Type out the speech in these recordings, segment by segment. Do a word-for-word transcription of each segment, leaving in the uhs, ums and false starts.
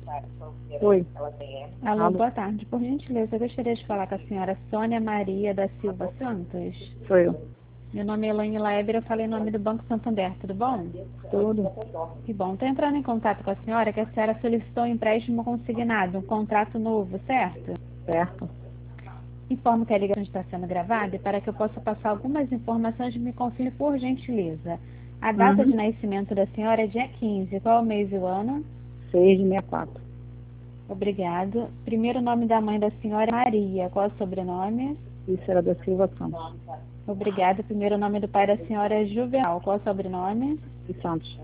Oi. Alô, Alô. boa tarde. Por gentileza, eu gostaria de falar com a senhora Sônia Maria da Silva Santos. Sou eu. Meu nome é Elaine Leber, eu falei em nome do Banco Santander, tudo bom? Tudo. Que bom. Estou entrando em contato com a senhora que a senhora solicitou um empréstimo consignado, um contrato novo, certo? Certo. Informo que a ligação está sendo gravada e para que eu possa passar algumas informações, me confirme por gentileza. A data Uhum. de nascimento da senhora é dia quinze. Qual é o mês e o ano? seis de sessenta e quatro. Obrigado. Primeiro nome da mãe da senhora é Maria. Qual é o sobrenome? Isso era da Silva Santos. Obrigado. Primeiro nome do pai da senhora é Juvenal. Qual é o sobrenome? E Santos.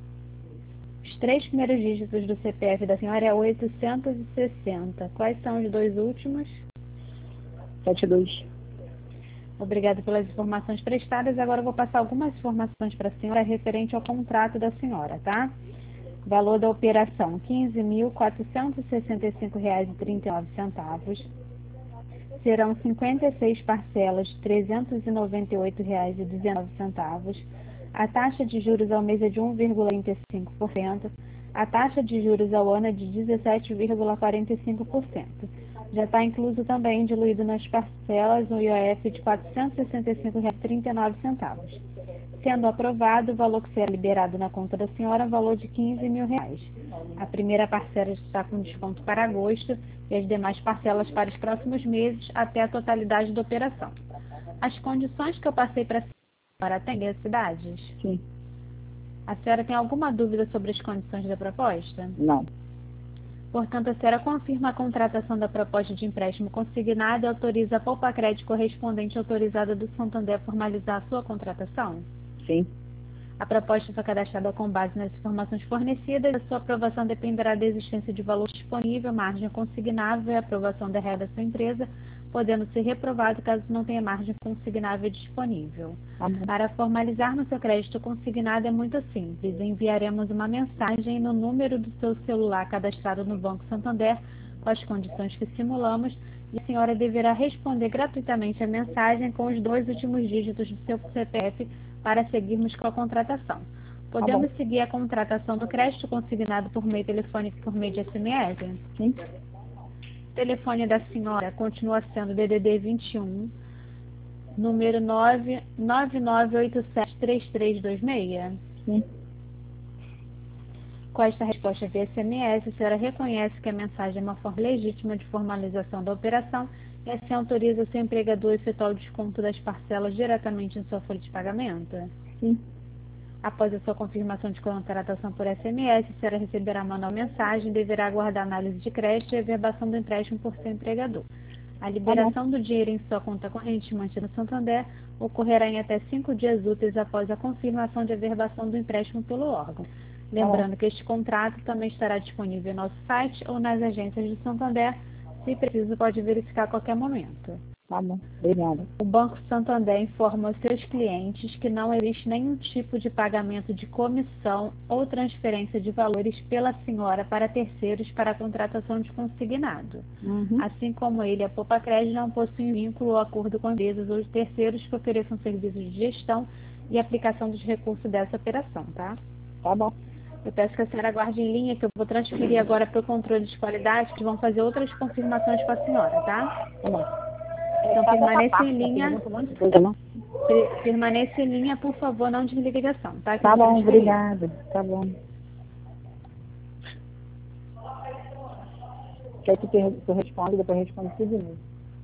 Os três primeiros dígitos do C P F da senhora é oitocentos e sessenta. Quais são os dois últimos? setenta e dois. Obrigado pelas informações prestadas. Agora eu vou passar algumas informações para a senhora referente ao contrato da senhora, tá? Valor da operação, quinze mil quatrocentos e sessenta e cinco reais e trinta e nove centavos. Serão cinquenta e seis parcelas de trezentos e noventa e oito reais e dezenove centavos. A taxa de juros ao mês é de um vírgula trinta e cinco por cento. A taxa de juros ao ano é de dezessete vírgula quarenta e cinco por cento. Já está incluso também, diluído nas parcelas, um I O F de quatrocentos e sessenta e cinco reais e trinta e nove centavos. Sendo aprovado, o valor que será liberado na conta da senhora é um valor de quinze mil reais. A primeira parcela está com desconto para agosto e as demais parcelas para os próximos meses até a totalidade da operação. As condições que eu passei para a senhora atendem as cidades? Sim. A senhora tem alguma dúvida sobre as condições da proposta? Não. Portanto, a senhora confirma a contratação da proposta de empréstimo consignado e autoriza a Poupa Crédito correspondente autorizada do Santander a formalizar a sua contratação? Sim. A proposta foi cadastrada com base nas informações fornecidas. A sua aprovação dependerá da existência de valor disponível, margem consignável e aprovação da ré da sua empresa, podendo ser reprovado caso não tenha margem consignável disponível. Tá bom. Para formalizarmos seu crédito consignado é muito simples. Enviaremos uma mensagem no número do seu celular cadastrado no Banco Santander com as condições que simulamos e a senhora deverá responder gratuitamente a mensagem com os dois últimos dígitos do seu C P F para seguirmos com a contratação. Podemos Tá seguir a contratação do crédito consignado por meio telefônico e por meio de S M S? Sim. O telefone da senhora continua sendo D D D vinte e um, número nove nove nove oito sete três três dois seis. Sim. Com esta resposta via S M S, a senhora reconhece que a mensagem é uma forma legítima de formalização da operação e assim autoriza o seu empregador a efetuar o desconto das parcelas diretamente em sua folha de pagamento? Sim. Após a sua confirmação de contratação por S M S, a senhora receberá uma nova mensagem e deverá aguardar análise de crédito e a verbação do empréstimo por seu empregador. A liberação do dinheiro em sua conta corrente mantida no Santander ocorrerá em até cinco dias úteis após a confirmação de averbação do empréstimo pelo órgão. Lembrando que este contrato também estará disponível no nosso site ou nas agências do Santander. Se preciso, pode verificar a qualquer momento. Tá bom. Obrigada. O Banco Santander informa aos seus clientes que não existe nenhum tipo de pagamento de comissão ou transferência de valores pela senhora para terceiros para a contratação de consignado. Uhum. Assim como ele, a Poupa Crédito não possui vínculo ou acordo com empresas ou terceiros que ofereçam serviços de gestão e aplicação dos recursos dessa operação, tá? Tá bom. Eu peço que a senhora aguarde em linha, que eu vou transferir agora para o controle de qualidade, que vão fazer outras confirmações com a senhora, tá? Tá bom. Então, permaneça em linha. Pergunta um monte de coisa, não? Per- Permaneça em linha, por favor, não desligue a ligação, tá? Que eu Tá vou bom, transferir. obrigada. Tá bom. Quer que eu eu responda e depois eu respondo tudo de novo.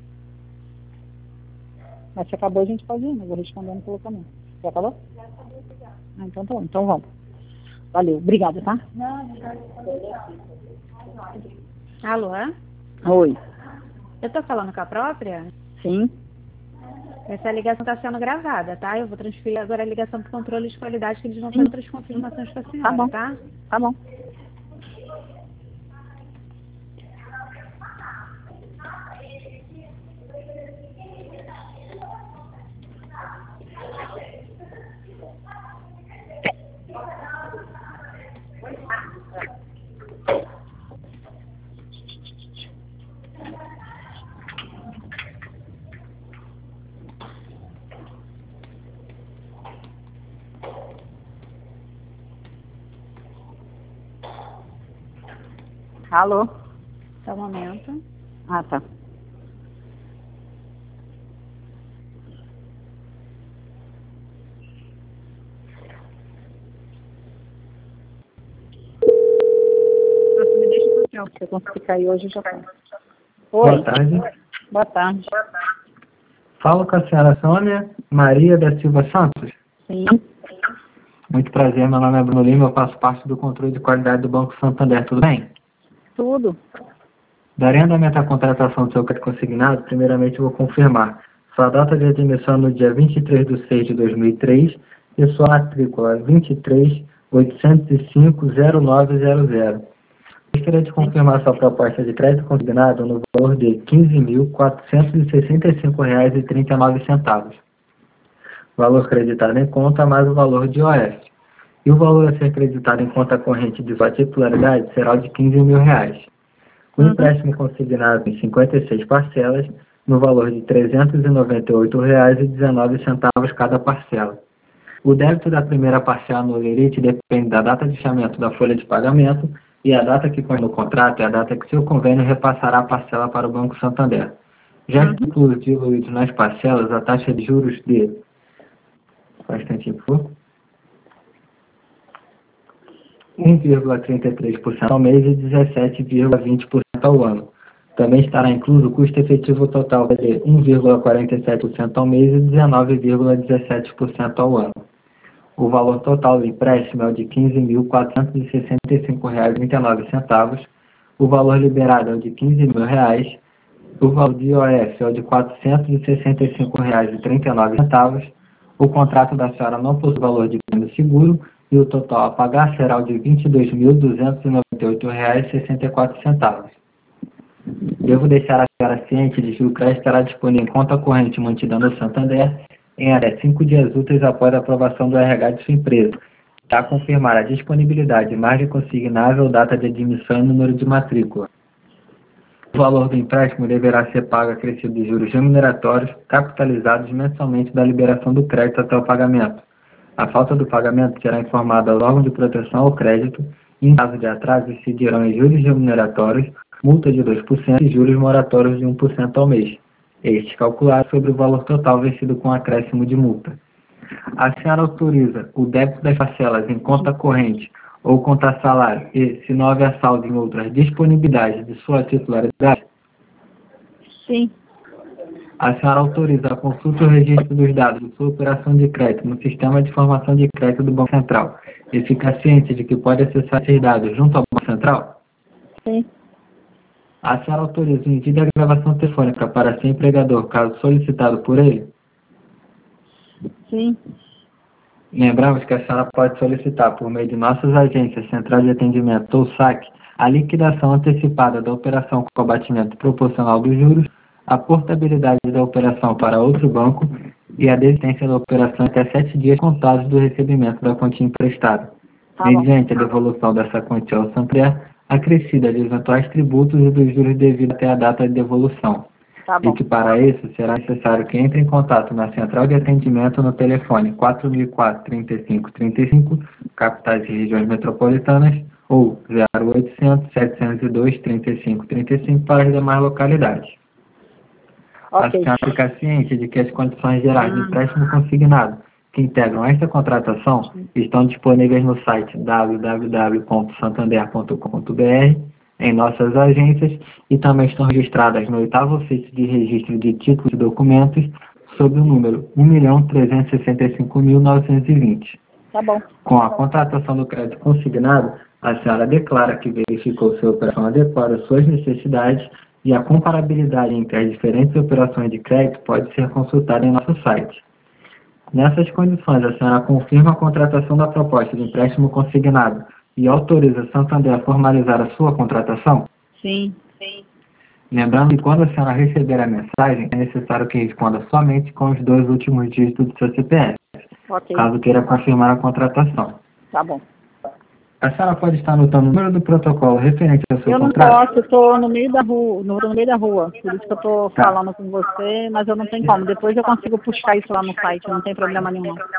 Mas se acabou, a gente pode ir, né? Eu vou respondendo pelo caminho. Já acabou? Ah, então tá bom. Então vamos. Valeu. Obrigada, tá? Alô? Oi. Eu tô falando com a própria? Sim. Essa ligação está sendo gravada, tá? Eu vou transferir agora a ligação para o controle de qualidade, que eles vão fazer outras confirmações com a Tá senhora, bom. tá? Tá bom. Alô? Só um momento. Ah, tá. Nossa, me deixa pro hotel, se eu conseguir cair hoje, eu já falo. Oi. Boa tarde. Boa tarde. Falo com a senhora Sônia Maria da Silva Santos. Sim. Muito prazer, meu nome é Bruno Lima, eu faço parte do controle de qualidade do Banco Santander, tudo bem? Tudo. Darei andamento à contratação do seu crédito consignado, primeiramente eu vou confirmar sua data de admissão no dia vinte e três de seis de dois mil e três e sua matrícula vinte e três oitocentos e cinco zero nove zero zero. Gostaria de confirmar sua proposta de crédito consignado no valor de quinze mil quatrocentos e sessenta e cinco reais e trinta e nove centavos. Valor creditado em conta mais o valor de I O F. E o valor a ser creditado em conta corrente de sua titularidade será o de quinze mil reais. O Uhum. empréstimo consignado em cinquenta e seis parcelas, no valor de trezentos e noventa e oito reais e dezenove centavos cada parcela. O débito da primeira parcela no lerite depende da data de fechamento da folha de pagamento e a data que consta no contrato é a data que seu convênio repassará a parcela para o Banco Santander. Já Uhum. incluído diluído nas parcelas a taxa de juros de bastante por um vírgula trinta e três por cento ao mês e dezessete vírgula vinte por cento ao ano. Também estará incluso o custo efetivo total de um vírgula quarenta e sete por cento ao mês e dezenove vírgula dezessete por cento ao ano. O valor total do empréstimo é o de quinze mil quatrocentos e sessenta e cinco reais e trinta e nove centavos. O valor liberado é o de quinze mil reais. O valor de I O F é o de quatrocentos e sessenta e cinco reais e trinta e nove centavos. O contrato da senhora não possui valor de prêmio seguro e o total a pagar será o de vinte e dois mil duzentos e noventa e oito reais e sessenta e quatro centavos. Devo deixar a senhora ciente de que o crédito estará disponível em conta corrente mantida no Santander em até cinco dias úteis após a aprovação do R H de sua empresa, para confirmar a disponibilidade de margem consignável, data de admissão e número de matrícula. O valor do empréstimo deverá ser pago acrescido de juros remuneratórios capitalizados mensalmente da liberação do crédito até o pagamento. A falta do pagamento será informada ao órgão de proteção ao crédito e, em caso de atraso, incidirão em juros remuneratórios, multa de dois por cento e juros moratórios de um por cento ao mês. Este calculado sobre o valor total vencido com acréscimo de multa. A senhora autoriza o débito das parcelas em conta corrente ou conta salário e, se não houver saldo em outras disponibilidades de sua titularidade? Sim. A senhora autoriza a consulta e o registro dos dados de sua operação de crédito no Sistema de Informação de Crédito do Banco Central e fica ciente de que pode acessar esses dados junto ao Banco Central? Sim. A senhora autoriza o envio da gravação telefônica para seu empregador, caso solicitado por ele? Sim. Lembramos que a senhora pode solicitar, por meio de nossas agências, Central de Atendimento ou SAC, a liquidação antecipada da operação com abatimento proporcional dos juros, a portabilidade da operação para outro banco e a desistência da operação até sete dias contados do recebimento da quantia emprestada, Tá bom. mediante a devolução dessa quantia ao Santander, acrescida de eventuais tributos e dos juros devidos até a data de devolução. Tá E bom. que para isso será necessário que entre em contato na central de atendimento no telefone quatro mil e quatro, trinta e cinco, trinta e cinco, capitais e regiões metropolitanas, ou zero oitocentos, setecentos e dois, trinta e cinco, trinta e cinco para as demais localidades. A Ok. senhora fica ciente de que as condições gerais de Hum. empréstimo consignado que integram esta contratação estão disponíveis no site w w w ponto santander ponto com ponto b r, em nossas agências, e também estão registradas no oitavo ofício de registro de títulos e documentos sob o número um milhão trezentos e sessenta e cinco mil novecentos e vinte. Tá bom. Com a contratação do crédito consignado, a senhora declara que verificou se a operação adequada às suas necessidades e a comparabilidade entre as diferentes operações de crédito pode ser consultada em nosso site. Nessas condições, a senhora confirma a contratação da proposta de empréstimo consignado e autoriza Santander a formalizar a sua contratação? Sim. Sim. Lembrando que quando a senhora receber a mensagem, é necessário que responda somente com os dois últimos dígitos do seu C P F, Ok. caso queira confirmar a contratação. Tá bom. A senhora pode estar anotando o número do protocolo referente ao seu Eu não contrato? posso, eu tô no meio da rua, no, no meio da rua. Por isso que eu tô Tá. falando com você, mas eu não tenho como. Depois eu consigo puxar isso lá no site, não tem problema nenhum. Não.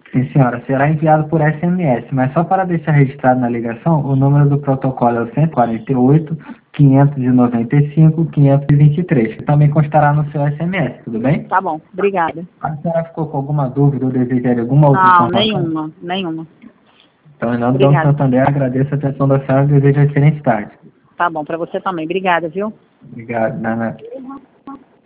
Sim, senhora. Será enviado por S M S, mas só para deixar registrado na ligação, o número do protocolo é o cento e quarenta e oito, quinhentos e noventa e cinco, quinhentos e vinte e três. Também constará no seu S M S, tudo bem? Tá bom, obrigada. A senhora ficou com alguma dúvida ou desejaria alguma outra Não, informação? nenhuma, nenhuma. Então, em nome do Banco Obrigada. Santander, agradeço a atenção da senhora e desejo uma excelente tarde. Tá bom, para você também. Obrigada, viu? Obrigado, Nana.